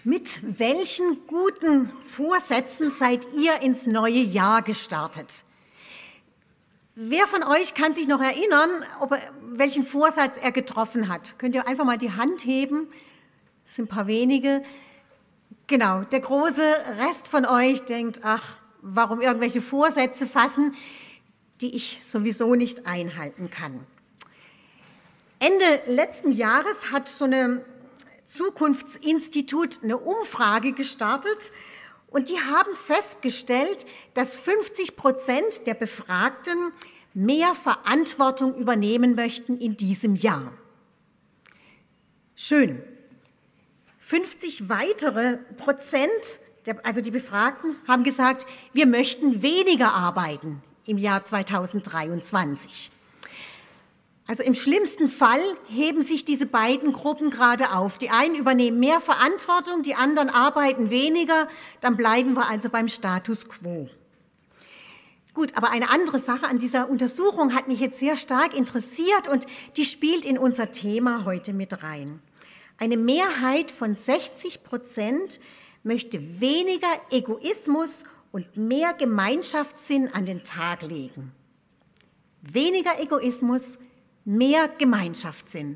Mit welchen guten Vorsätzen seid ihr ins neue Jahr gestartet? Wer von euch kann sich noch erinnern, welchen Vorsatz er getroffen hat? Könnt ihr einfach mal die Hand heben? Das sind ein paar wenige. Genau, der große Rest von euch denkt, ach, warum irgendwelche Vorsätze fassen, die ich sowieso nicht einhalten kann. Ende letzten Jahres hat so eine Zukunftsinstitut eine Umfrage gestartet und die haben festgestellt, dass 50% der Befragten mehr Verantwortung übernehmen möchten in diesem Jahr. Schön. 50 weitere Prozent, also die Befragten, haben gesagt, wir möchten weniger arbeiten im Jahr 2023. Also im schlimmsten Fall heben sich diese beiden Gruppen gerade auf. Die einen übernehmen mehr Verantwortung, die anderen arbeiten weniger, dann bleiben wir also beim Status quo. Gut, aber eine andere Sache an dieser Untersuchung hat mich jetzt sehr stark interessiert und die spielt in unser Thema heute mit rein. Eine Mehrheit von 60% möchte weniger Egoismus und mehr Gemeinschaftssinn an den Tag legen. Weniger Egoismus, mehr Gemeinschaftssinn.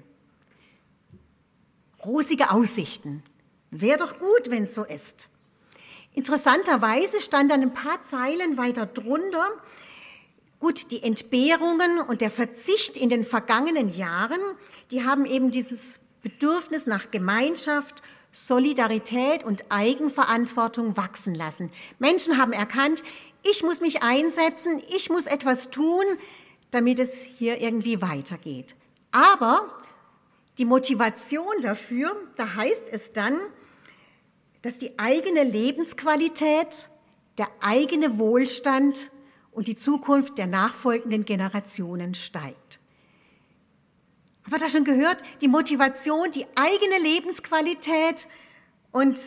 Rosige Aussichten. Wäre doch gut, wenn es so ist. Interessanterweise stand dann ein paar Zeilen weiter drunter, gut, die Entbehrungen und der Verzicht in den vergangenen Jahren, die haben eben dieses Bedürfnis nach Gemeinschaft, Solidarität und Eigenverantwortung wachsen lassen. Menschen haben erkannt, ich muss mich einsetzen, ich muss etwas tun, damit es hier irgendwie weitergeht. Aber die Motivation dafür, da heißt es dann, dass die eigene Lebensqualität, der eigene Wohlstand und die Zukunft der nachfolgenden Generationen steigt. Haben wir das schon gehört? Die Motivation, die eigene Lebensqualität und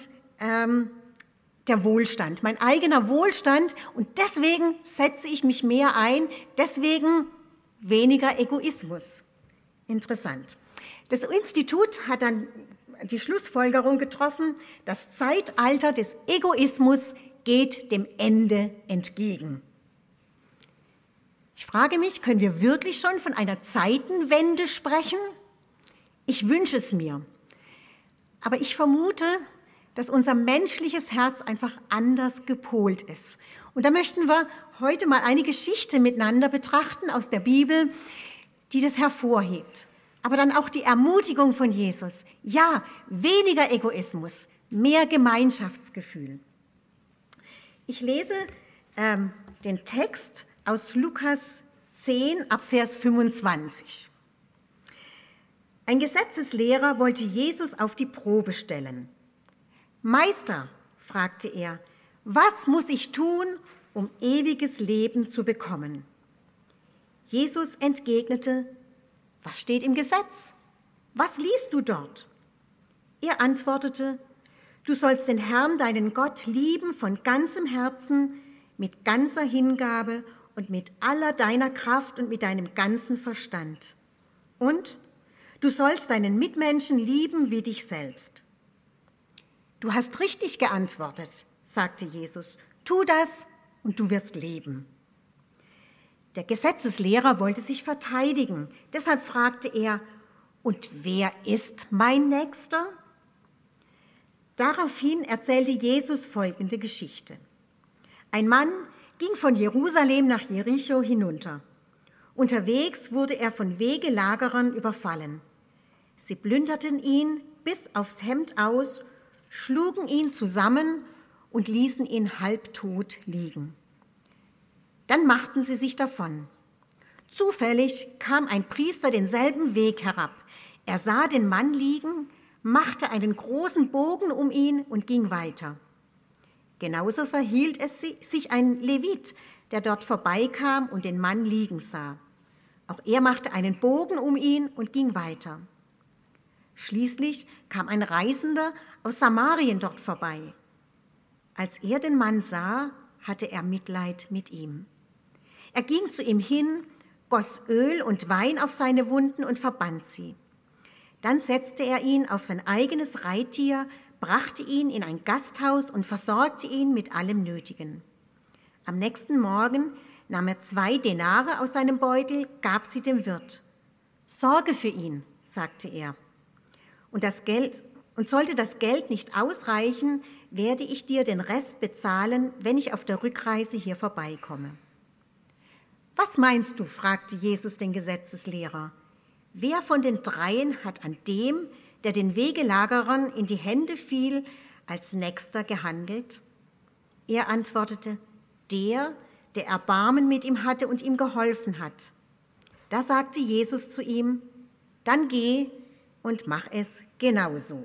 der Wohlstand, mein eigener Wohlstand, und deswegen setze ich mich mehr ein, deswegen weniger Egoismus. Interessant. Das Institut hat dann die Schlussfolgerung getroffen, das Zeitalter des Egoismus geht dem Ende entgegen. Ich frage mich, können wir wirklich schon von einer Zeitenwende sprechen? Ich wünsche es mir. Aber ich vermute, dass unser menschliches Herz einfach anders gepolt ist. Und da möchten wir heute mal eine Geschichte miteinander betrachten aus der Bibel, die das hervorhebt. Aber dann auch die Ermutigung von Jesus. Ja, weniger Egoismus, mehr Gemeinschaftsgefühl. Ich lese den Text aus Lukas 10 ab Vers 25. Ein Gesetzeslehrer wollte Jesus auf die Probe stellen. Meister, fragte er, was muss ich tun, um ewiges Leben zu bekommen? Jesus entgegnete, was steht im Gesetz? Was liest du dort? Er antwortete, du sollst den Herrn, deinen Gott, lieben von ganzem Herzen, mit ganzer Hingabe und mit aller deiner Kraft und mit deinem ganzen Verstand. Und du sollst deinen Mitmenschen lieben wie dich selbst. Du hast richtig geantwortet, sagte Jesus. Tu das und du wirst leben. Der Gesetzeslehrer wollte sich verteidigen. Deshalb fragte er, und wer ist mein Nächster? Daraufhin erzählte Jesus folgende Geschichte. Ein Mann ging von Jerusalem nach Jericho hinunter. Unterwegs wurde er von Wegelagerern überfallen. Sie plünderten ihn bis aufs Hemd aus, schlugen ihn zusammen und ließen ihn halbtot liegen. Dann machten sie sich davon. Zufällig kam ein Priester denselben Weg herab. Er sah den Mann liegen, machte einen großen Bogen um ihn und ging weiter. Genauso verhielt es sich ein Levit, der dort vorbeikam und den Mann liegen sah. Auch er machte einen Bogen um ihn und ging weiter. Schließlich kam ein Reisender aus Samarien dort vorbei. Als er den Mann sah, hatte er Mitleid mit ihm. Er ging zu ihm hin, goss Öl und Wein auf seine Wunden und verband sie. Dann setzte er ihn auf sein eigenes Reittier, brachte ihn in ein Gasthaus und versorgte ihn mit allem Nötigen. Am nächsten Morgen nahm er 2 Denare aus seinem Beutel, gab sie dem Wirt. »Sorge für ihn«, sagte er. Und sollte das Geld nicht ausreichen, werde ich dir den Rest bezahlen, wenn ich auf der Rückreise hier vorbeikomme. »Was meinst du?« fragte Jesus den Gesetzeslehrer. »Wer von den 3 hat an dem, der den Wegelagerern in die Hände fiel, als Nächster gehandelt?« Er antwortete, der Erbarmen mit ihm hatte und ihm geholfen hat. Da sagte Jesus zu ihm, dann geh und mach es genauso.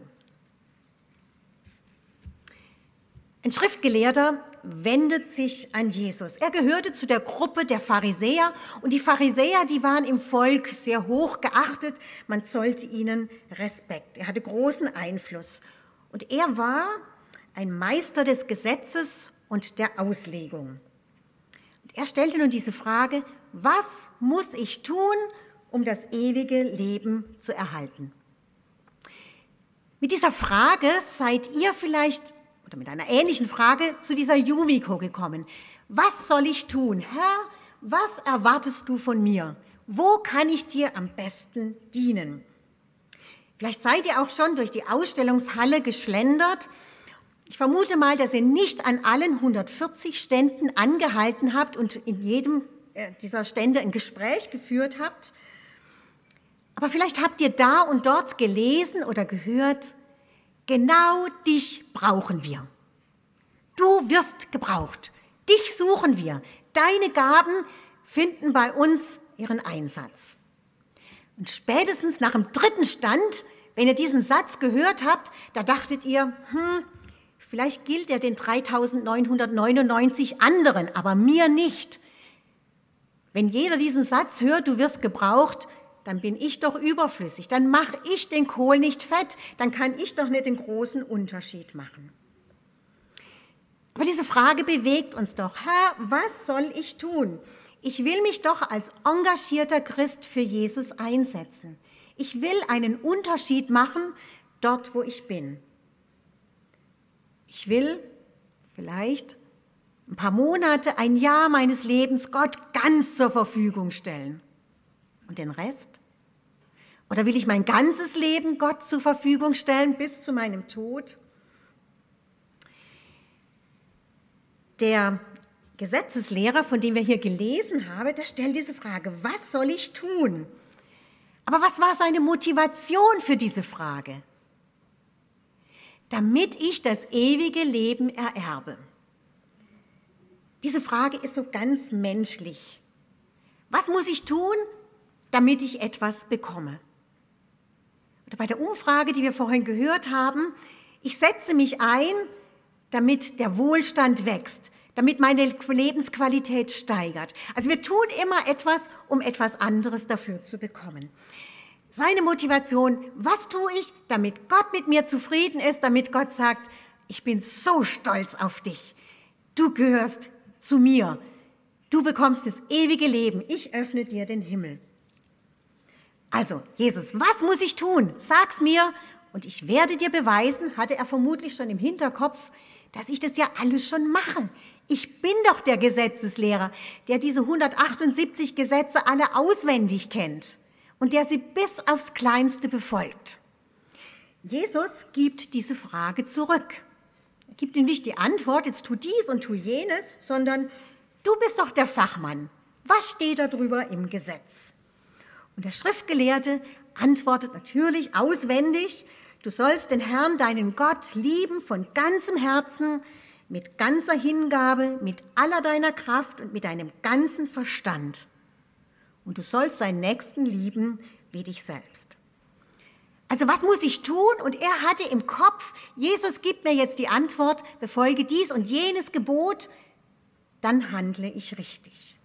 Ein Schriftgelehrter wendet sich an Jesus. Er gehörte zu der Gruppe der Pharisäer und die Pharisäer, die waren im Volk sehr hoch geachtet. Man zollte ihnen Respekt. Er hatte großen Einfluss und er war ein Meister des Gesetzes und der Auslegung. Und er stellte nun diese Frage, was muss ich tun, um das ewige Leben zu erhalten? Mit dieser Frage seid ihr vielleicht oder mit einer ähnlichen Frage zu dieser Yumiko gekommen. Was soll ich tun? Herr, was erwartest du von mir? Wo kann ich dir am besten dienen? Vielleicht seid ihr auch schon durch die Ausstellungshalle geschlendert. Ich vermute mal, dass ihr nicht an allen 140 Ständen angehalten habt und in jedem dieser Stände ein Gespräch geführt habt. Aber vielleicht habt ihr da und dort gelesen oder gehört, genau dich brauchen wir. Du wirst gebraucht. Dich suchen wir. Deine Gaben finden bei uns ihren Einsatz. Und spätestens nach dem 3. Stand, wenn ihr diesen Satz gehört habt, da dachtet ihr, vielleicht gilt er den 3999 anderen, aber mir nicht. Wenn jeder diesen Satz hört, du wirst gebraucht, dann bin ich doch überflüssig, dann mache ich den Kohl nicht fett, dann kann ich doch nicht den großen Unterschied machen. Aber diese Frage bewegt uns doch. Herr, was soll ich tun? Ich will mich doch als engagierter Christ für Jesus einsetzen. Ich will einen Unterschied machen dort, wo ich bin. Ich will vielleicht ein paar Monate, ein Jahr meines Lebens Gott ganz zur Verfügung stellen. Und den Rest? Oder will ich mein ganzes Leben Gott zur Verfügung stellen bis zu meinem Tod? Der Gesetzeslehrer, von dem wir hier gelesen haben, der stellt diese Frage, was soll ich tun? Aber was war seine Motivation für diese Frage? Damit ich das ewige Leben ererbe. Diese Frage ist so ganz menschlich. Was muss ich tun, damit ich etwas bekomme? Oder bei der Umfrage, die wir vorhin gehört haben, ich setze mich ein, damit der Wohlstand wächst, damit meine Lebensqualität steigert. Also wir tun immer etwas, um etwas anderes dafür zu bekommen. Seine Motivation, was tue ich, damit Gott mit mir zufrieden ist, damit Gott sagt, ich bin so stolz auf dich, du gehörst zu mir, du bekommst das ewige Leben, ich öffne dir den Himmel. Also, Jesus, was muss ich tun? Sag's mir und ich werde dir beweisen, hatte er vermutlich schon im Hinterkopf, dass ich das ja alles schon mache. Ich bin doch der Gesetzeslehrer, der diese 178 Gesetze alle auswendig kennt und der sie bis aufs Kleinste befolgt. Jesus gibt diese Frage zurück. Er gibt ihm nicht die Antwort, jetzt tu dies und tu jenes, sondern du bist doch der Fachmann. Was steht da drüber im Gesetz? Und der Schriftgelehrte antwortet natürlich auswendig, du sollst den Herrn, deinen Gott, lieben von ganzem Herzen, mit ganzer Hingabe, mit aller deiner Kraft und mit deinem ganzen Verstand. Und du sollst deinen Nächsten lieben wie dich selbst. Also was muss ich tun? Und er hatte im Kopf, Jesus gibt mir jetzt die Antwort, befolge dies und jenes Gebot, dann handle ich richtig.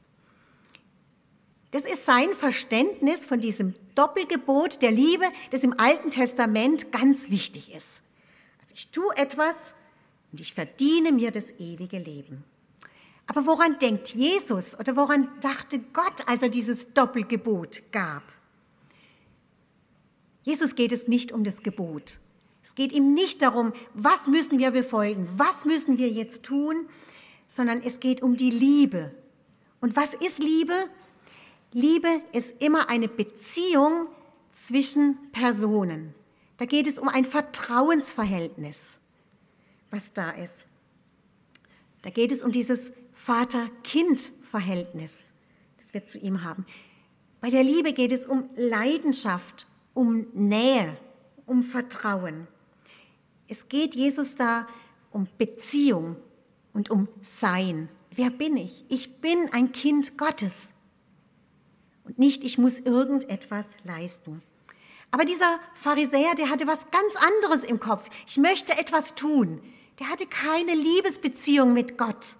Das ist sein Verständnis von diesem Doppelgebot der Liebe, das im Alten Testament ganz wichtig ist. Also ich tue etwas und ich verdiene mir das ewige Leben. Aber woran denkt Jesus oder woran dachte Gott, als er dieses Doppelgebot gab? Jesus geht es nicht um das Gebot, Es geht ihm nicht darum, was müssen wir befolgen, was müssen wir jetzt tun, sondern es geht um die Liebe. Und was ist Liebe? Liebe ist immer eine Beziehung zwischen Personen. Da geht es um ein Vertrauensverhältnis, was da ist. Da geht es um dieses Vater-Kind-Verhältnis, das wir zu ihm haben. Bei der Liebe geht es um Leidenschaft, um Nähe, um Vertrauen. Es geht Jesus da um Beziehung und um Sein. Wer bin ich? Ich bin ein Kind Gottes. Und nicht, ich muss irgendetwas leisten. Aber dieser Pharisäer, der hatte was ganz anderes im Kopf. Ich möchte etwas tun. Der hatte keine Liebesbeziehung mit Gott.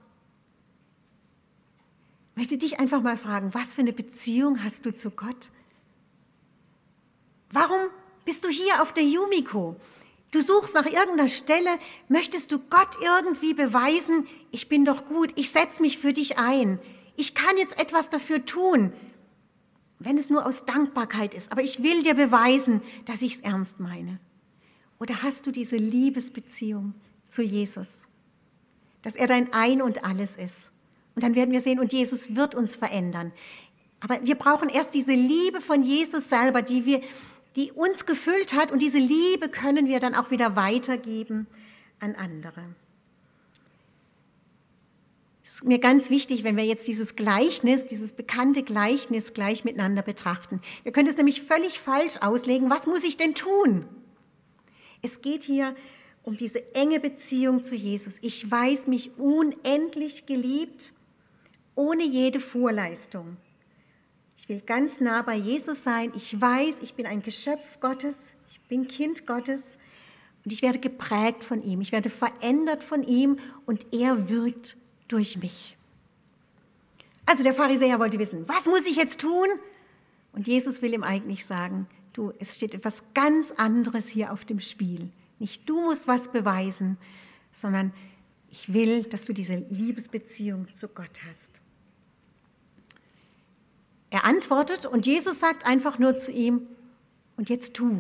Ich möchte dich einfach mal fragen, was für eine Beziehung hast du zu Gott? Warum bist du hier auf der Yumiko? Du suchst nach irgendeiner Stelle, möchtest du Gott irgendwie beweisen, ich bin doch gut, ich setze mich für dich ein. Ich kann jetzt etwas dafür tun, wenn es nur aus Dankbarkeit ist. Aber ich will dir beweisen, dass ich es ernst meine. Oder hast du diese Liebesbeziehung zu Jesus, dass er dein Ein und Alles ist? Und dann werden wir sehen, und Jesus wird uns verändern. Aber wir brauchen erst diese Liebe von Jesus selber, die uns gefüllt hat. Und diese Liebe können wir dann auch wieder weitergeben an andere. Es ist mir ganz wichtig, wenn wir jetzt dieses Gleichnis, dieses bekannte Gleichnis gleich miteinander betrachten. Wir können es nämlich völlig falsch auslegen. Was muss ich denn tun? Es geht hier um diese enge Beziehung zu Jesus. Ich weiß mich unendlich geliebt, ohne jede Vorleistung. Ich will ganz nah bei Jesus sein. Ich weiß, ich bin ein Geschöpf Gottes. Ich bin Kind Gottes. Und ich werde geprägt von ihm. Ich werde verändert von ihm und er wirkt durch mich. Also der Pharisäer wollte wissen, was muss ich jetzt tun? Und Jesus will ihm eigentlich sagen, du, es steht etwas ganz anderes hier auf dem Spiel. Nicht du musst was beweisen, sondern ich will, dass du diese Liebesbeziehung zu Gott hast. Er antwortet und Jesus sagt einfach nur zu ihm, und jetzt tu.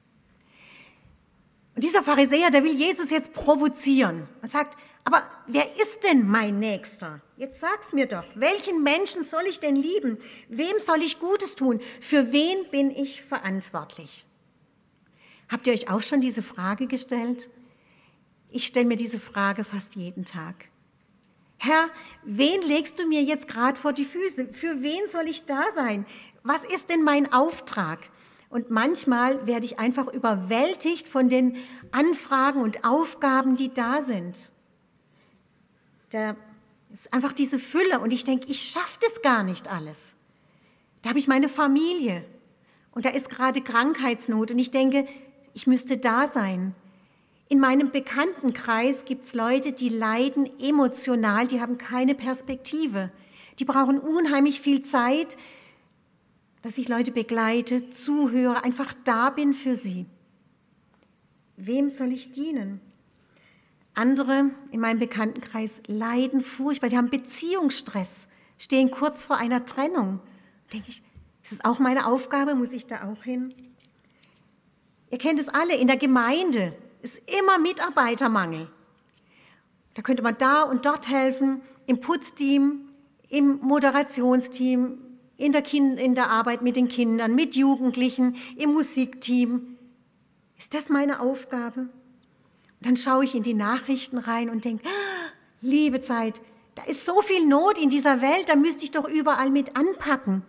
Und dieser Pharisäer, der will Jesus jetzt provozieren und sagt, aber wer ist denn mein Nächster? Jetzt sag's mir doch, welchen Menschen soll ich denn lieben? Wem soll ich Gutes tun? Für wen bin ich verantwortlich? Habt ihr euch auch schon diese Frage gestellt? Ich stelle mir diese Frage fast jeden Tag. Herr, wen legst du mir jetzt gerade vor die Füße? Für wen soll ich da sein? Was ist denn mein Auftrag? Und manchmal werde ich einfach überwältigt von den Anfragen und Aufgaben, die da sind. Da ist einfach diese Fülle und ich denke, ich schaffe das gar nicht alles. Da habe ich meine Familie und da ist gerade Krankheitsnot und ich denke, ich müsste da sein. In meinem Bekanntenkreis gibt es Leute, die leiden emotional, die haben keine Perspektive. Die brauchen unheimlich viel Zeit, dass ich Leute begleite, zuhöre, einfach da bin für sie. Wem soll ich dienen? Andere in meinem Bekanntenkreis leiden furchtbar, die haben Beziehungsstress, stehen kurz vor einer Trennung. Da denke ich, ist es auch meine Aufgabe, muss ich da auch hin? Ihr kennt es alle, in der Gemeinde ist immer Mitarbeitermangel. Da könnte man da und dort helfen, im Putzteam, im Moderationsteam, in der Arbeit mit den Kindern, mit Jugendlichen, im Musikteam. Ist das meine Aufgabe? Und dann schaue ich in die Nachrichten rein und denke, liebe Zeit, da ist so viel Not in dieser Welt, da müsste ich doch überall mit anpacken.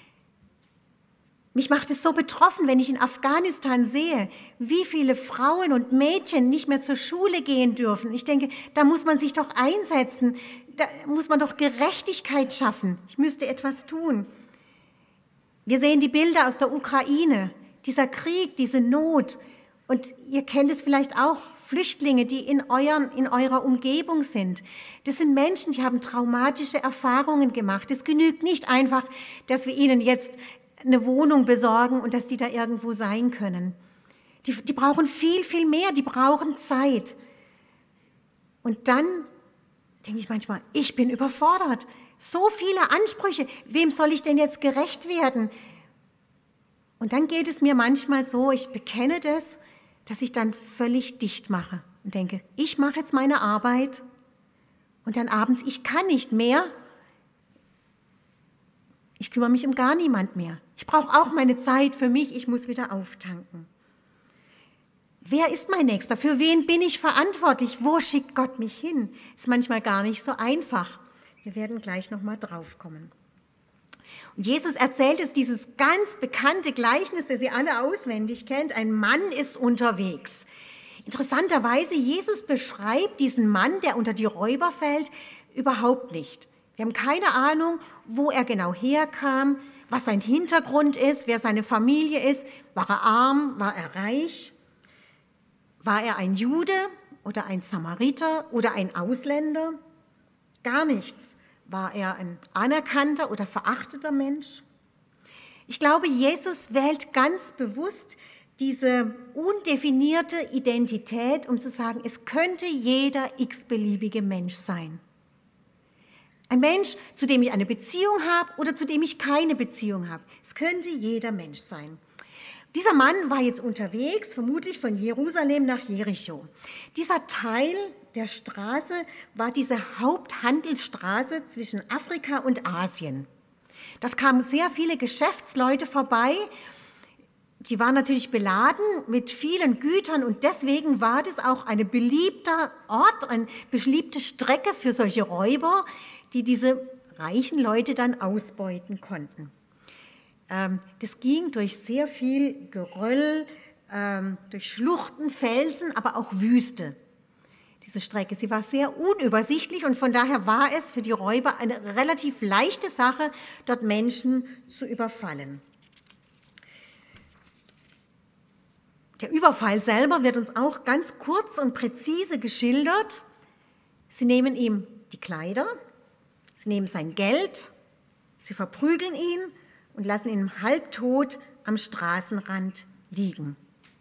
Mich macht es so betroffen, wenn ich in Afghanistan sehe, wie viele Frauen und Mädchen nicht mehr zur Schule gehen dürfen. Ich denke, da muss man sich doch einsetzen, da muss man doch Gerechtigkeit schaffen. Ich müsste etwas tun. Wir sehen die Bilder aus der Ukraine, dieser Krieg, diese Not. Und ihr kennt es vielleicht auch, Flüchtlinge, die in eurer Umgebung sind. Das sind Menschen, die haben traumatische Erfahrungen gemacht. Es genügt nicht einfach, dass wir ihnen jetzt eine Wohnung besorgen und dass die da irgendwo sein können. Die brauchen viel, viel mehr, die brauchen Zeit. Und dann denke ich manchmal, ich bin überfordert. So viele Ansprüche, wem soll ich denn jetzt gerecht werden? Und dann geht es mir manchmal so, ich bekenne das, dass ich dann völlig dicht mache und denke, ich mache jetzt meine Arbeit und dann abends, ich kann nicht mehr. Ich kümmere mich um gar niemand mehr. Ich brauche auch meine Zeit für mich, ich muss wieder auftanken. Wer ist mein Nächster? Für wen bin ich verantwortlich? Wo schickt Gott mich hin? Ist manchmal gar nicht so einfach. Wir werden gleich nochmal drauf kommen. Und Jesus erzählt es, dieses ganz bekannte Gleichnis, das ihr alle auswendig kennt. Ein Mann ist unterwegs. Interessanterweise, Jesus beschreibt diesen Mann, der unter die Räuber fällt, überhaupt nicht. Wir haben keine Ahnung, wo er genau herkam, was sein Hintergrund ist, wer seine Familie ist. War er arm? War er reich? War er ein Jude oder ein Samariter oder ein Ausländer? Gar nichts. War er ein anerkannter oder verachteter Mensch? Ich glaube, Jesus wählt ganz bewusst diese undefinierte Identität, um zu sagen, es könnte jeder x-beliebige Mensch sein. Ein Mensch, zu dem ich eine Beziehung habe oder zu dem ich keine Beziehung habe. Es könnte jeder Mensch sein. Dieser Mann war jetzt unterwegs, vermutlich von Jerusalem nach Jericho. Dieser Teil der Straße war diese Haupthandelsstraße zwischen Afrika und Asien. Dort kamen sehr viele Geschäftsleute vorbei. Die waren natürlich beladen mit vielen Gütern und deswegen war das auch ein beliebter Ort, eine beliebte Strecke für solche Räuber, die diese reichen Leute dann ausbeuten konnten. Das ging durch sehr viel Geröll, durch Schluchten, Felsen, aber auch Wüste, diese Strecke. Sie war sehr unübersichtlich und von daher war es für die Räuber eine relativ leichte Sache, dort Menschen zu überfallen. Der Überfall selber wird uns auch ganz kurz und präzise geschildert. Sie nehmen ihm die Kleider, sie nehmen sein Geld, sie verprügeln ihn und lassen ihn halbtot am Straßenrand liegen.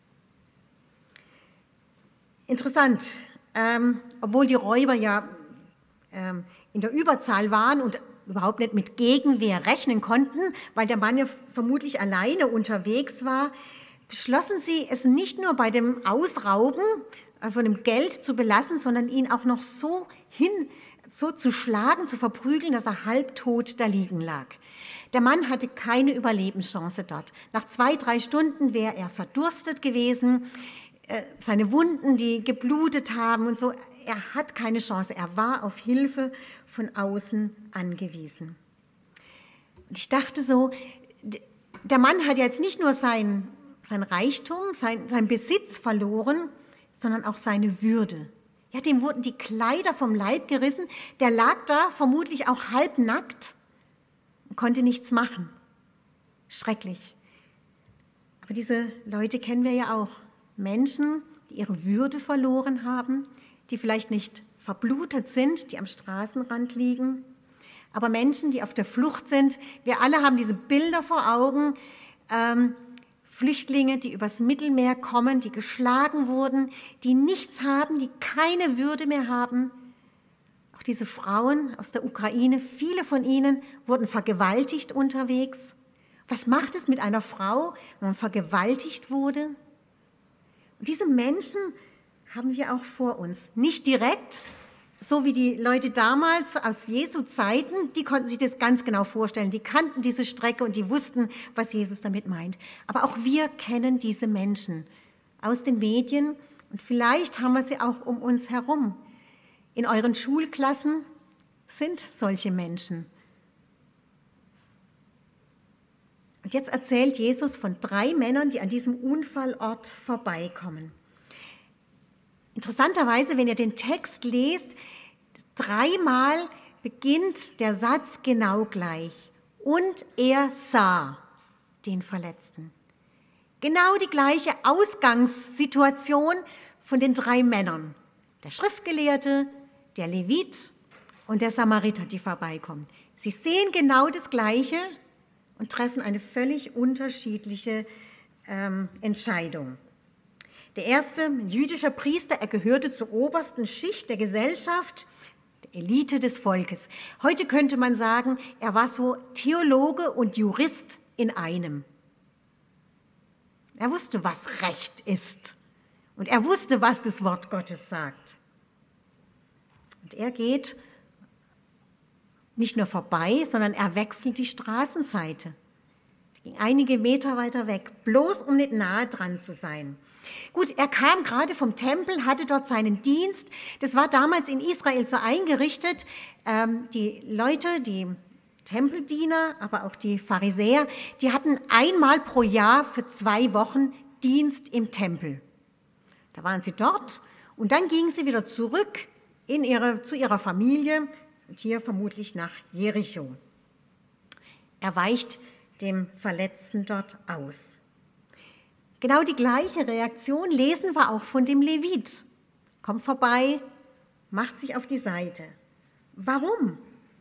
Interessant, obwohl die Räuber ja in der Überzahl waren und überhaupt nicht mit Gegenwehr rechnen konnten, weil der Mann ja vermutlich alleine unterwegs war, beschlossen sie, es nicht nur bei dem Ausrauben von dem Geld zu belassen, sondern ihn auch noch so zu schlagen, zu verprügeln, dass er halbtot da liegen lag. Der Mann hatte keine Überlebenschance dort. Nach 2-3 Stunden wäre er verdurstet gewesen, seine Wunden, die geblutet haben und so, er hat keine Chance. Er war auf Hilfe von außen angewiesen. Und ich dachte so, der Mann hat jetzt nicht nur sein Reichtum, sein Besitz verloren, sondern auch seine Würde. Ja, dem wurden die Kleider vom Leib gerissen. Der lag da vermutlich auch halbnackt und konnte nichts machen. Schrecklich. Aber diese Leute kennen wir ja auch. Menschen, die ihre Würde verloren haben, die vielleicht nicht verblutet sind, die am Straßenrand liegen, aber Menschen, die auf der Flucht sind. Wir alle haben diese Bilder vor Augen, Flüchtlinge, die übers Mittelmeer kommen, die geschlagen wurden, die nichts haben, die keine Würde mehr haben. Auch diese Frauen aus der Ukraine, viele von ihnen wurden vergewaltigt unterwegs. Was macht es mit einer Frau, wenn man vergewaltigt wurde? Und diese Menschen haben wir auch vor uns. Nicht direkt, so wie die Leute damals aus Jesu Zeiten, die konnten sich das ganz genau vorstellen. Die kannten diese Strecke und die wussten, was Jesus damit meint. Aber auch wir kennen diese Menschen aus den Medien und vielleicht haben wir sie auch um uns herum. In euren Schulklassen sind solche Menschen. Und jetzt erzählt Jesus von 3 Männern, die an diesem Unfallort vorbeikommen. Interessanterweise, wenn ihr den Text lest, 3-mal beginnt der Satz genau gleich. Und er sah den Verletzten. Genau die gleiche Ausgangssituation von den 3 Männern. Der Schriftgelehrte, der Levit und der Samariter, die vorbeikommen. Sie sehen genau das Gleiche und treffen eine völlig unterschiedliche Entscheidung. Der erste, ein jüdischer Priester, er gehörte zur obersten Schicht der Gesellschaft, der Elite des Volkes. Heute könnte man sagen, er war so Theologe und Jurist in einem. Er wusste, was Recht ist. Und er wusste, was das Wort Gottes sagt. Und er geht nicht nur vorbei, sondern er wechselt die Straßenseite. Er ging einige Meter weiter weg, bloß um nicht nahe dran zu sein. Gut, er kam gerade vom Tempel, hatte dort seinen Dienst. Das war damals in Israel so eingerichtet. Die Leute, die Tempeldiener, aber auch die Pharisäer, die hatten einmal pro Jahr für 2 Wochen Dienst im Tempel. Da waren sie dort und dann gingen sie wieder zurück zu ihrer Familie und hier vermutlich nach Jericho. Er weicht dem Verletzten dort aus. Genau die gleiche Reaktion lesen wir auch von dem Levit. Kommt vorbei, macht sich auf die Seite. Warum?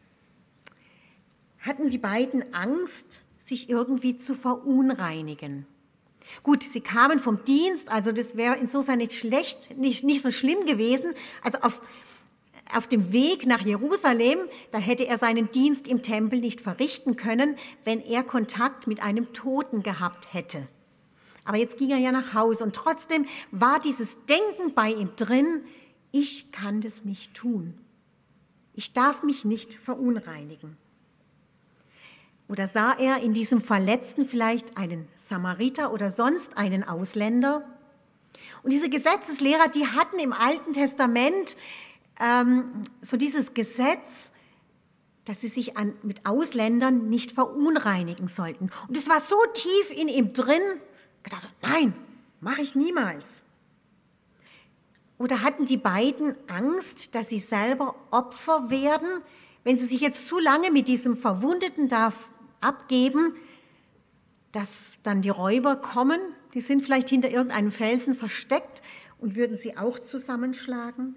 Hatten die beiden Angst, sich irgendwie zu verunreinigen? Gut, sie kamen vom Dienst, also das wäre insofern nicht schlecht, nicht so schlimm gewesen. Also auf dem Weg nach Jerusalem, da hätte er seinen Dienst im Tempel nicht verrichten können, wenn er Kontakt mit einem Toten gehabt hätte. Aber jetzt ging er ja nach Hause und trotzdem war dieses Denken bei ihm drin, ich kann das nicht tun. Ich darf mich nicht verunreinigen. Oder sah er in diesem Verletzten vielleicht einen Samariter oder sonst einen Ausländer? Und diese Gesetzeslehrer, die hatten im Alten Testament so dieses Gesetz, dass sie sich mit Ausländern nicht verunreinigen sollten. Und es war so tief in ihm drin, gedacht, nein, mache ich niemals. Oder hatten die beiden Angst, dass sie selber Opfer werden, wenn sie sich jetzt zu lange mit diesem Verwundeten da abgeben, dass dann die Räuber kommen, die sind vielleicht hinter irgendeinem Felsen versteckt und würden sie auch zusammenschlagen?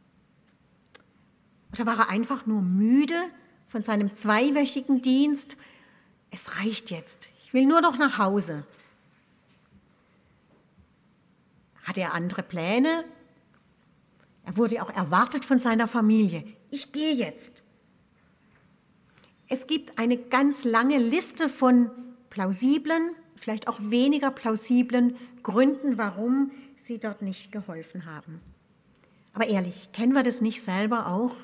Oder war er einfach nur müde von seinem 2-wöchigen Dienst? Es reicht jetzt, ich will nur noch nach Hause. Hatte er andere Pläne? Er wurde auch erwartet von seiner Familie. Ich gehe jetzt. Es gibt eine ganz lange Liste von plausiblen, vielleicht auch weniger plausiblen Gründen, warum sie dort nicht geholfen haben. Aber ehrlich, kennen wir das nicht selber auch?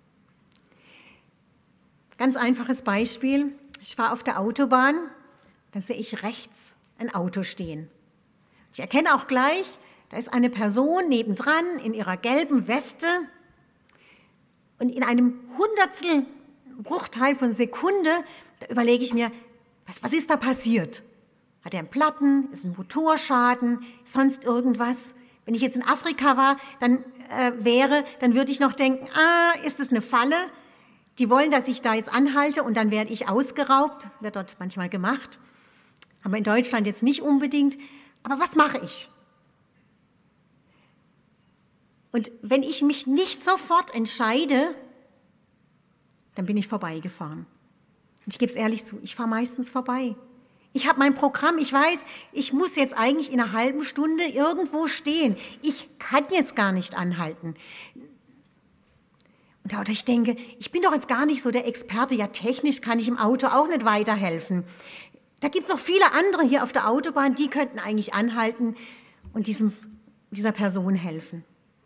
Ganz einfaches Beispiel. Ich fahre auf der Autobahn, dann sehe ich rechts ein Auto stehen. Ich erkenne auch gleich, da ist eine Person nebendran in ihrer gelben Weste und in einem Hundertstel Bruchteil von Sekunde, da überlege ich mir, was ist da passiert? Hat er einen Platten, ist ein Motorschaden, sonst irgendwas? Wenn ich jetzt in Afrika war, dann würde ich noch denken, ist das eine Falle? Die wollen, dass ich da jetzt anhalte und dann werde ich ausgeraubt, wird dort manchmal gemacht. Aber in Deutschland jetzt nicht unbedingt. Aber was mache ich? Und wenn ich mich nicht sofort entscheide, dann bin ich vorbeigefahren. Und ich gebe es ehrlich zu, ich fahre meistens vorbei. Ich habe mein Programm, ich weiß, ich muss jetzt eigentlich in einer halben Stunde irgendwo stehen. Ich kann jetzt gar nicht anhalten. Und ich denke, ich bin doch jetzt gar nicht so der Experte. Ja, technisch kann ich im Auto auch nicht weiterhelfen. Da gibt es noch viele andere hier auf der Autobahn, die könnten eigentlich anhalten und dieser Person helfen.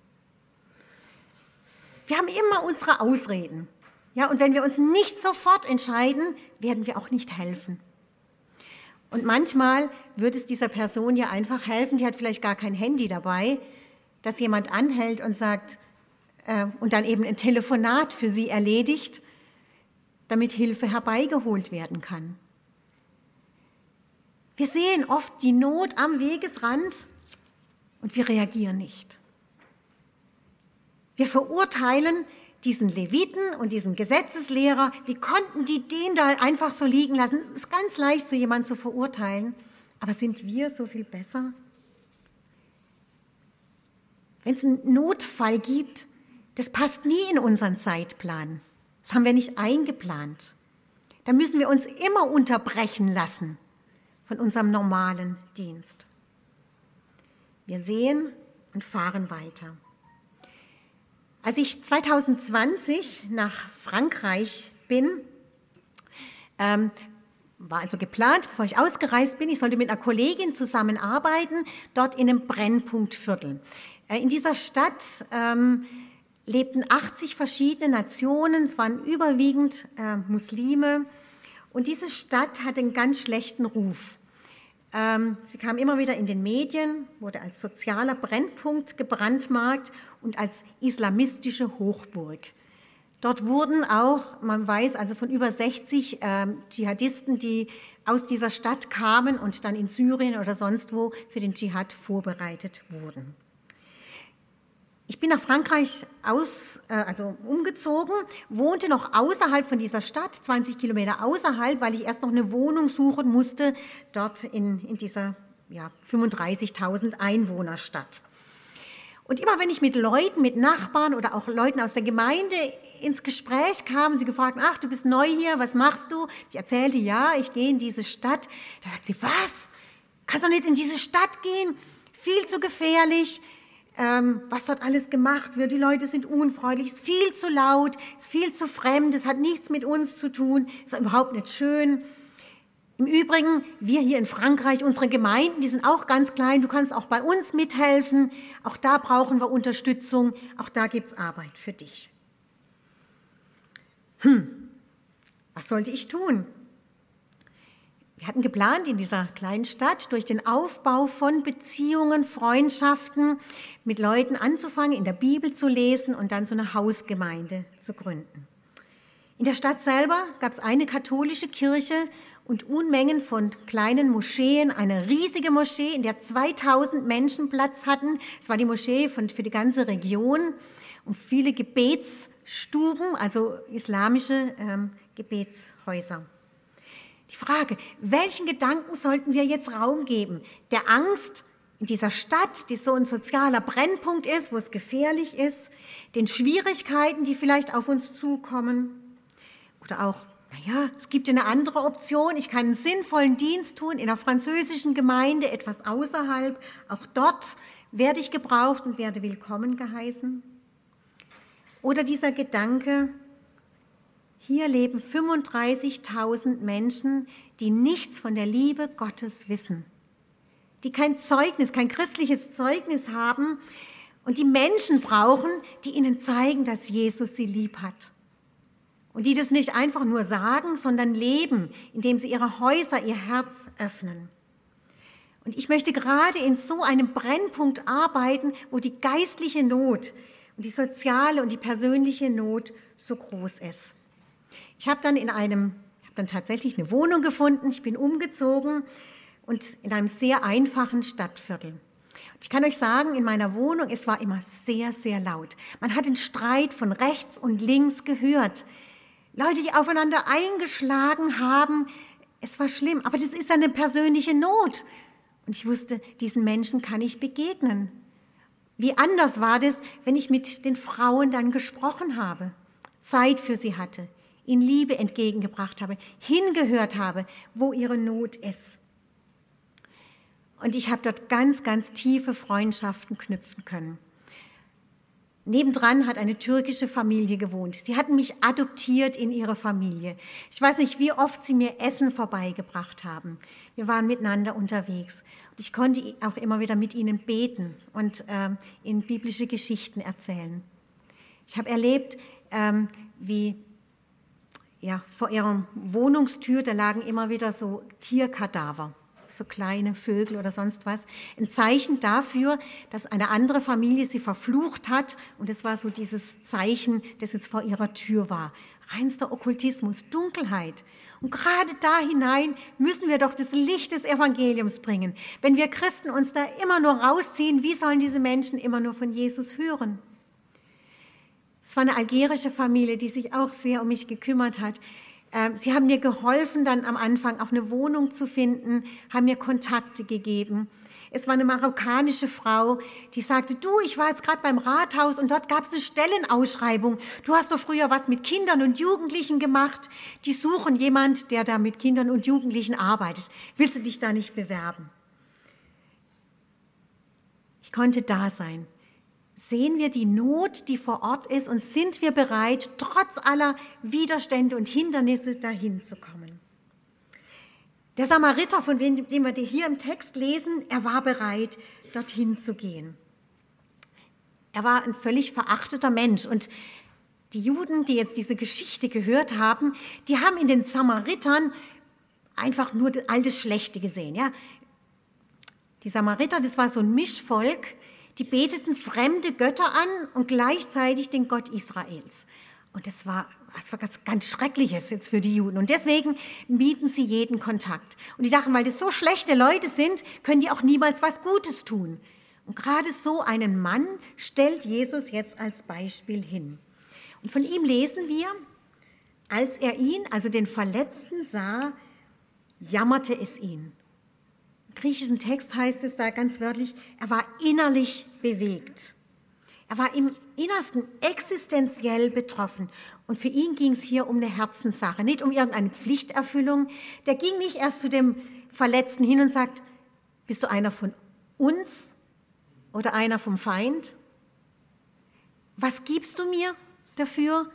Wir haben immer unsere Ausreden. Ja, und wenn wir uns nicht sofort entscheiden, werden wir auch nicht helfen. Und manchmal wird es dieser Person ja einfach helfen, die hat vielleicht gar kein Handy dabei, dass jemand anhält und sagt, und dann eben ein Telefonat für sie erledigt, damit Hilfe herbeigeholt werden kann. Wir sehen oft die Not am Wegesrand und wir reagieren nicht. Wir verurteilen diesen Leviten und diesen Gesetzeslehrer, wie konnten die den da einfach so liegen lassen? Es ist ganz leicht, so jemanden zu verurteilen, aber sind wir so viel besser? Wenn es einen Notfall gibt, das passt nie in unseren Zeitplan. Das haben wir nicht eingeplant. Da müssen wir uns immer unterbrechen lassen von unserem normalen Dienst. Wir sehen und fahren weiter. Als ich 2020 nach Frankreich bin, war also geplant, bevor ich ausgereist bin, ich sollte mit einer Kollegin zusammenarbeiten, dort in einem Brennpunktviertel. In dieser Stadt lebten 80 verschiedene Nationen, es waren überwiegend Muslime. Und diese Stadt hatte einen ganz schlechten Ruf. Sie kam immer wieder in den Medien, wurde als sozialer Brennpunkt gebrandmarkt und als islamistische Hochburg. Dort wurden auch, man weiß also von über 60 Dschihadisten, die aus dieser Stadt kamen und dann in Syrien oder sonst wo für den Dschihad vorbereitet wurden. Ich bin nach Frankreich umgezogen, wohnte noch außerhalb von dieser Stadt, 20 Kilometer außerhalb, weil ich erst noch eine Wohnung suchen musste, dort in dieser 35.000 Einwohnerstadt. Und immer wenn ich mit Leuten, mit Nachbarn oder auch Leuten aus der Gemeinde ins Gespräch kam, sie gefragt, ach, du bist neu hier, was machst du? Ich erzählte, ja, ich gehe in diese Stadt. Da sagt sie, was? Kannst doch nicht in diese Stadt gehen? Viel zu gefährlich. Was dort alles gemacht wird. Die Leute sind unfreundlich, es ist viel zu laut, es ist viel zu fremd, es hat nichts mit uns zu tun, es ist überhaupt nicht schön. Im Übrigen, wir hier in Frankreich, unsere Gemeinden, die sind auch ganz klein, du kannst auch bei uns mithelfen, auch da brauchen wir Unterstützung, auch da gibt es Arbeit für dich. Was sollte ich tun? Wir hatten geplant, in dieser kleinen Stadt durch den Aufbau von Beziehungen, Freundschaften mit Leuten anzufangen, in der Bibel zu lesen und dann so eine Hausgemeinde zu gründen. In der Stadt selber gab es eine katholische Kirche und Unmengen von kleinen Moscheen, eine riesige Moschee, in der 2000 Menschen Platz hatten. Es war die Moschee für die ganze Region und viele Gebetsstuben, also islamische Gebetshäuser. Die Frage, welchen Gedanken sollten wir jetzt Raum geben? Der Angst in dieser Stadt, die so ein sozialer Brennpunkt ist, wo es gefährlich ist, den Schwierigkeiten, die vielleicht auf uns zukommen. Oder auch, es gibt eine andere Option, ich kann einen sinnvollen Dienst tun in einer französischen Gemeinde, etwas außerhalb. Auch dort werde ich gebraucht und werde willkommen geheißen. Oder dieser Gedanke, hier leben 35.000 Menschen, die nichts von der Liebe Gottes wissen, die kein Zeugnis, kein christliches Zeugnis haben und die Menschen brauchen, die ihnen zeigen, dass Jesus sie lieb hat. Und die das nicht einfach nur sagen, sondern leben, indem sie ihre Häuser, ihr Herz öffnen. Und ich möchte gerade in so einem Brennpunkt arbeiten, wo die geistliche Not und die soziale und die persönliche Not so groß ist. Ich habe dann tatsächlich eine Wohnung gefunden, ich bin umgezogen und in einem sehr einfachen Stadtviertel. Und ich kann euch sagen, in meiner Wohnung, es war immer sehr, sehr laut. Man hat den Streit von rechts und links gehört. Leute, die aufeinander eingeschlagen haben, es war schlimm, aber das ist eine persönliche Not. Und ich wusste, diesen Menschen kann ich begegnen. Wie anders war das, wenn ich mit den Frauen dann gesprochen habe, Zeit für sie hatte, ihnen Liebe entgegengebracht habe, hingehört habe, wo ihre Not ist. Und ich habe dort ganz, ganz tiefe Freundschaften knüpfen können. Nebendran hat eine türkische Familie gewohnt. Sie hatten mich adoptiert in ihre Familie. Ich weiß nicht, wie oft sie mir Essen vorbeigebracht haben. Wir waren miteinander unterwegs. Und ich konnte auch immer wieder mit ihnen beten und ihnen biblische Geschichten erzählen. Ich habe erlebt, wie vor ihrer Wohnungstür, da lagen immer wieder so Tierkadaver, so kleine Vögel oder sonst was. Ein Zeichen dafür, dass eine andere Familie sie verflucht hat. Und es war so dieses Zeichen, das jetzt vor ihrer Tür war. Reinster Okkultismus, Dunkelheit. Und gerade da hinein müssen wir doch das Licht des Evangeliums bringen. Wenn wir Christen uns da immer nur rausziehen, wie sollen diese Menschen immer nur von Jesus hören? Es war eine algerische Familie, die sich auch sehr um mich gekümmert hat. Sie haben mir geholfen, dann am Anfang auch eine Wohnung zu finden, haben mir Kontakte gegeben. Es war eine marokkanische Frau, die sagte, du, ich war jetzt gerade beim Rathaus und dort gab es eine Stellenausschreibung. Du hast doch früher was mit Kindern und Jugendlichen gemacht. Die suchen jemand, der da mit Kindern und Jugendlichen arbeitet. Willst du dich da nicht bewerben? Ich konnte da sein. Sehen wir die Not, die vor Ort ist, und sind wir bereit, trotz aller Widerstände und Hindernisse dahin zu kommen? Der Samariter, von dem wir hier im Text lesen, er war bereit, dorthin zu gehen. Er war ein völlig verachteter Mensch und die Juden, die jetzt diese Geschichte gehört haben, die haben in den Samaritern einfach nur all das Schlechte gesehen. Ja? Die Samariter, das war so ein Mischvolk, die beteten fremde Götter an und gleichzeitig den Gott Israels. Und das war ganz Schreckliches jetzt für die Juden. Und deswegen mieden sie jeden Kontakt. Und die dachten, weil das so schlechte Leute sind, können die auch niemals was Gutes tun. Und gerade so einen Mann stellt Jesus jetzt als Beispiel hin. Und von ihm lesen wir, als er ihn, also den Verletzten, sah, jammerte es ihn. Im griechischen Text heißt es da ganz wörtlich, er war innerlich bewegt. Er war im Innersten existenziell betroffen. Und für ihn ging es hier um eine Herzenssache, nicht um irgendeine Pflichterfüllung. Der ging nicht erst zu dem Verletzten hin und sagt, bist du einer von uns oder einer vom Feind? Was gibst du mir dafür?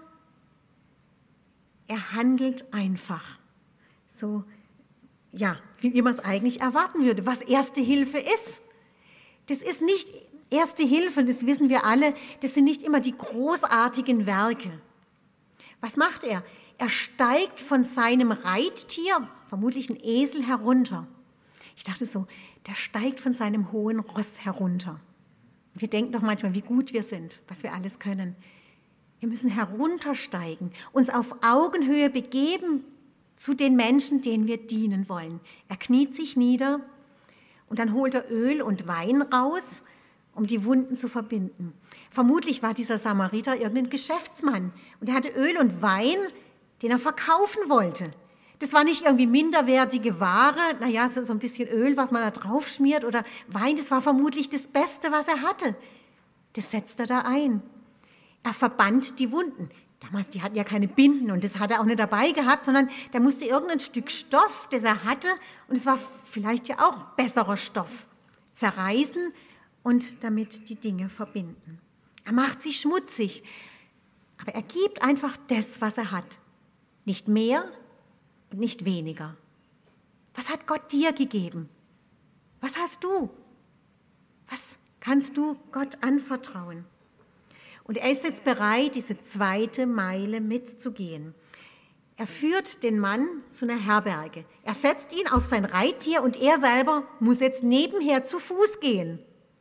Er handelt einfach. So, ja, wie man es eigentlich erwarten würde, was Erste Hilfe ist. Das ist nicht Erste Hilfe, das wissen wir alle, das sind nicht immer die großartigen Werke. Was macht er? Er steigt von seinem Reittier, vermutlich ein Esel, herunter. Ich dachte so, der steigt von seinem hohen Ross herunter. Wir denken doch manchmal, wie gut wir sind, was wir alles können. Wir müssen heruntersteigen, uns auf Augenhöhe begeben zu den Menschen, denen wir dienen wollen. Er kniet sich nieder und dann holt er Öl und Wein raus, um die Wunden zu verbinden. Vermutlich war dieser Samariter irgendein Geschäftsmann und er hatte Öl und Wein, den er verkaufen wollte. Das war nicht irgendwie minderwertige Ware, naja, so ein bisschen Öl, was man da drauf schmiert oder Wein, das war vermutlich das Beste, was er hatte. Das setzt er da ein. Er verband die Wunden. Damals, die hatten ja keine Binden und das hat er auch nicht dabei gehabt, sondern da musste irgendein Stück Stoff, das er hatte, und es war vielleicht ja auch besserer Stoff, zerreißen und damit die Dinge verbinden. Er macht sie schmutzig, aber er gibt einfach das, was er hat. Nicht mehr und nicht weniger. Was hat Gott dir gegeben? Was hast du? Was kannst du Gott anvertrauen? Und er ist jetzt bereit, diese zweite Meile mitzugehen. Er führt den Mann zu einer Herberge. Er setzt ihn auf sein Reittier und er selber muss jetzt nebenher zu Fuß gehen.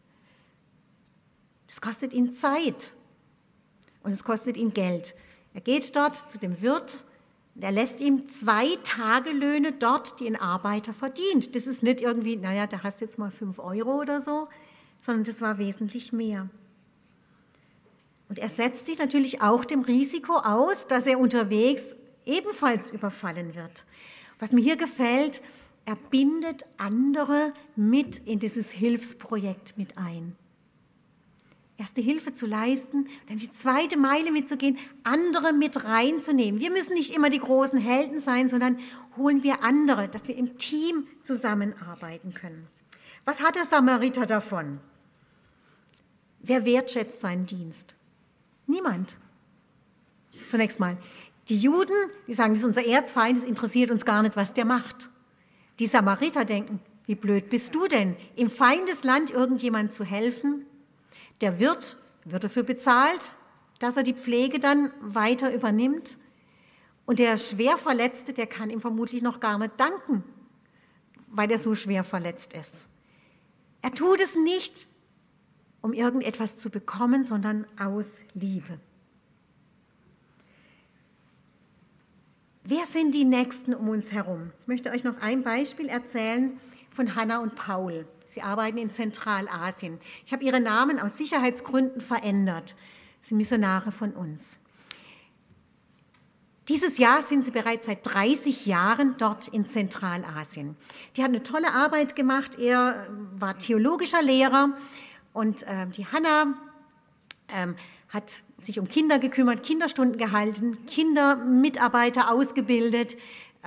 Das kostet ihn Zeit und es kostet ihn Geld. Er geht dort zu dem Wirt und er lässt ihm 2 Tagelöhne dort, die ein Arbeiter verdient. Das ist nicht irgendwie, naja, da hast du jetzt mal 5 Euro oder so, sondern das war wesentlich mehr. Und er setzt sich natürlich auch dem Risiko aus, dass er unterwegs ebenfalls überfallen wird. Was mir hier gefällt, er bindet andere mit in dieses Hilfsprojekt mit ein. Erste Hilfe zu leisten, dann die zweite Meile mitzugehen, andere mit reinzunehmen. Wir müssen nicht immer die großen Helden sein, sondern holen wir andere, dass wir im Team zusammenarbeiten können. Was hat der Samariter davon? Wer wertschätzt seinen Dienst? Niemand. Zunächst mal, die Juden, die sagen, das ist unser Erzfeind, es interessiert uns gar nicht, was der macht. Die Samariter denken, wie blöd bist du denn, im Feindesland irgendjemand zu helfen? Der Wirt wird dafür bezahlt, dass er die Pflege dann weiter übernimmt. Und der Schwerverletzte, der kann ihm vermutlich noch gar nicht danken, weil er so schwer verletzt ist. Er tut es nicht, um irgendetwas zu bekommen, sondern aus Liebe. Wer sind die Nächsten um uns herum? Ich möchte euch noch ein Beispiel erzählen von Hannah und Paul. Sie arbeiten in Zentralasien. Ich habe ihre Namen aus Sicherheitsgründen verändert. Sie sind Missionare von uns. Dieses Jahr sind sie bereits seit 30 Jahren dort in Zentralasien. Die hat eine tolle Arbeit gemacht. Er war theologischer Lehrer und die Hannah hat sich um Kinder gekümmert, Kinderstunden gehalten, Kindermitarbeiter ausgebildet,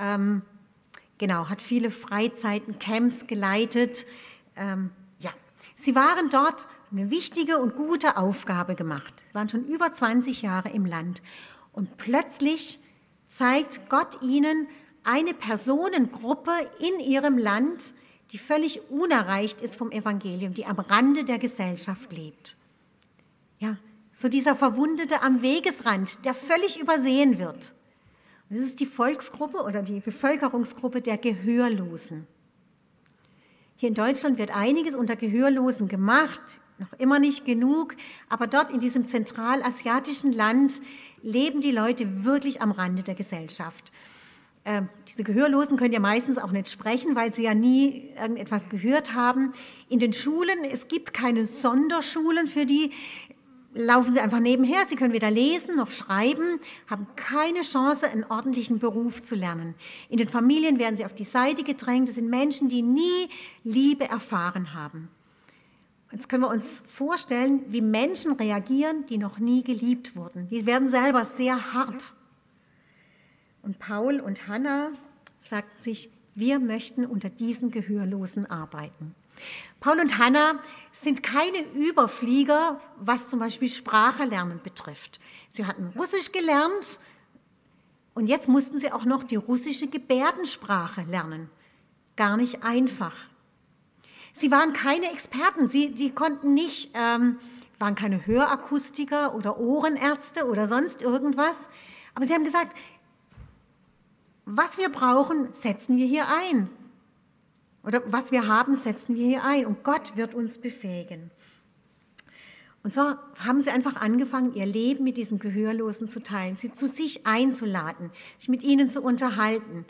hat viele Freizeiten, Camps geleitet. Sie waren dort, eine wichtige und gute Aufgabe gemacht. Sie waren schon über 20 Jahre im Land. Und plötzlich zeigt Gott ihnen eine Personengruppe in ihrem Land, die völlig unerreicht ist vom Evangelium, die am Rande der Gesellschaft lebt. Ja, so dieser Verwundete am Wegesrand, der völlig übersehen wird. Und das ist die Volksgruppe oder die Bevölkerungsgruppe der Gehörlosen. Hier in Deutschland wird einiges unter Gehörlosen gemacht, noch immer nicht genug, aber dort in diesem zentralasiatischen Land leben die Leute wirklich am Rande der Gesellschaft. Diese Gehörlosen können ja meistens auch nicht sprechen, weil sie ja nie irgendetwas gehört haben. In den Schulen, es gibt keine Sonderschulen für die, laufen sie einfach nebenher. Sie können weder lesen noch schreiben, haben keine Chance, einen ordentlichen Beruf zu lernen. In den Familien werden sie auf die Seite gedrängt. Das sind Menschen, die nie Liebe erfahren haben. Jetzt können wir uns vorstellen, wie Menschen reagieren, die noch nie geliebt wurden. Die werden selber sehr hart. Und Paul und Hannah sagten sich, wir möchten unter diesen Gehörlosen arbeiten. Paul und Hannah sind keine Überflieger, was zum Beispiel Sprache lernen betrifft. Sie hatten Russisch gelernt und jetzt mussten sie auch noch die russische Gebärdensprache lernen. Gar nicht einfach. Sie waren keine Experten, die konnten nicht, waren keine Hörakustiker oder Ohrenärzte oder sonst irgendwas. Aber sie haben gesagt, was wir brauchen, setzen wir hier ein. Oder was wir haben, setzen wir hier ein. Und Gott wird uns befähigen. Und so haben sie einfach angefangen, ihr Leben mit diesen Gehörlosen zu teilen, sie zu sich einzuladen, sich mit ihnen zu unterhalten.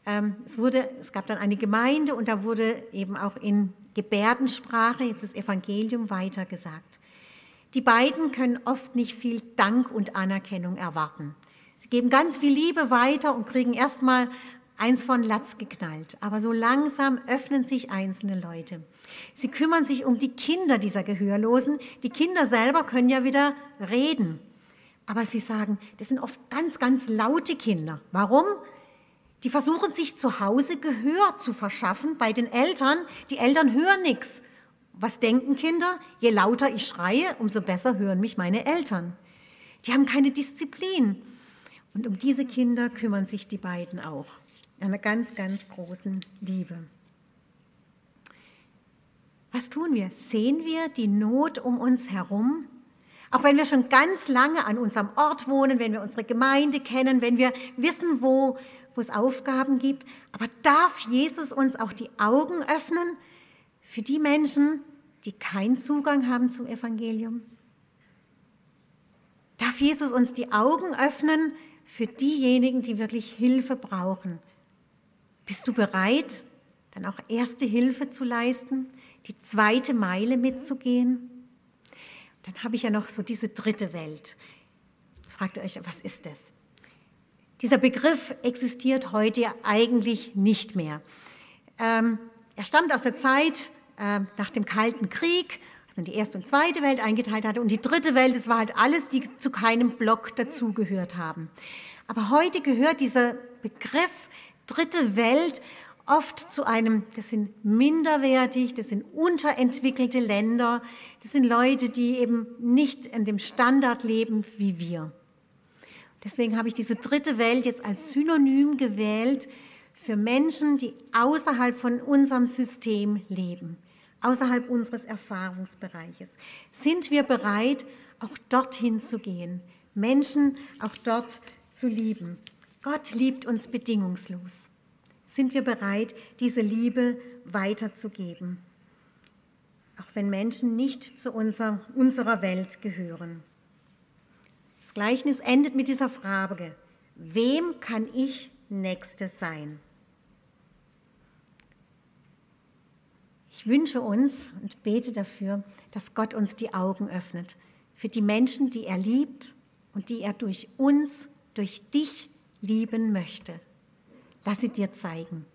Es gab dann eine Gemeinde und da wurde eben auch in Gebärdensprache jetzt das Evangelium weitergesagt. Die beiden können oft nicht viel Dank und Anerkennung erwarten. Sie geben ganz viel Liebe weiter und kriegen erstmal eins von Latz geknallt. Aber so langsam öffnen sich einzelne Leute. Sie kümmern sich um die Kinder dieser Gehörlosen. Die Kinder selber können ja wieder reden. Aber sie sagen, das sind oft ganz, ganz laute Kinder. Warum? Die versuchen sich zu Hause Gehör zu verschaffen bei den Eltern. Die Eltern hören nichts. Was denken Kinder? Je lauter ich schreie, umso besser hören mich meine Eltern. Die haben keine Disziplin. Und um diese Kinder kümmern sich die beiden auch. Einer ganz, ganz großen Liebe. Was tun wir? Sehen wir die Not um uns herum? Auch wenn wir schon ganz lange an unserem Ort wohnen, wenn wir unsere Gemeinde kennen, wenn wir wissen, wo es Aufgaben gibt. Aber darf Jesus uns auch die Augen öffnen für die Menschen, die keinen Zugang haben zum Evangelium? Darf Jesus uns die Augen öffnen für diejenigen, die wirklich Hilfe brauchen? Bist du bereit, dann auch erste Hilfe zu leisten, die zweite Meile mitzugehen? Dann habe ich ja noch so diese dritte Welt. Jetzt fragt ihr euch, was ist das? Dieser Begriff existiert heute ja eigentlich nicht mehr. Er stammt aus der Zeit nach dem Kalten Krieg, als man die erste und zweite Welt eingeteilt hatte. Und die dritte Welt, das war halt alles, die zu keinem Block dazugehört haben. Aber heute gehört dieser Begriff dritte Welt oft zu einem, das sind minderwertig, das sind unterentwickelte Länder, das sind Leute, die eben nicht in dem Standard leben wie wir. Deswegen habe ich diese dritte Welt jetzt als Synonym gewählt für Menschen, die außerhalb von unserem System leben, außerhalb unseres Erfahrungsbereiches. Sind wir bereit, auch dorthin zu gehen, Menschen auch dort zu lieben? Gott liebt uns bedingungslos. Sind wir bereit, diese Liebe weiterzugeben, auch wenn Menschen nicht zu unserer Welt gehören? Das Gleichnis endet mit dieser Frage: Wem kann ich Nächste sein? Ich wünsche uns und bete dafür, dass Gott uns die Augen öffnet für die Menschen, die er liebt und die er durch uns, durch dich lieben möchte. Lass sie dir zeigen.